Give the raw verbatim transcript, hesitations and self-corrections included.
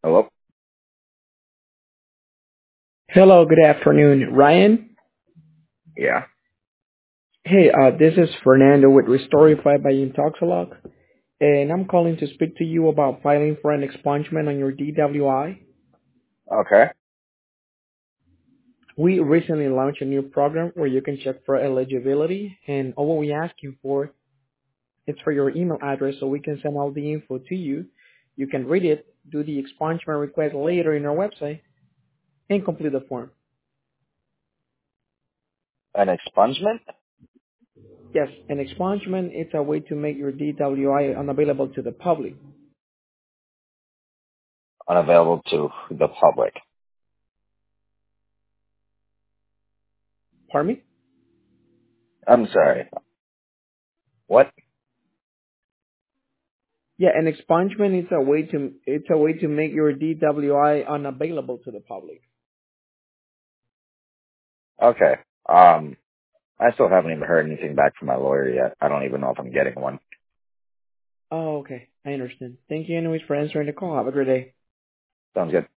Hello? Hello, good afternoon, Ryan. Yeah. Hey, uh, this is Fernando with Restorify by Intoxilog, and I'm calling to speak to you about filing for an expungement on your D W I. Okay. We recently launched a new program where you can check for eligibility, and all we ask you for is for your email address so we can send all the info to you. You can read it, do the expungement request later in our website, and complete the form. An expungement? Yes, an expungement is a way to make your D W I unavailable to the public. Unavailable to the public. Pardon me? I'm sorry. What? Yeah, an expungement is a way to it's a way to make your D W I unavailable to the public. Okay. Um, I still haven't even heard anything back from my lawyer yet. I don't even know if I'm getting one. Oh, okay. I understand. Thank you anyways for answering the call. Have a great day. Sounds good.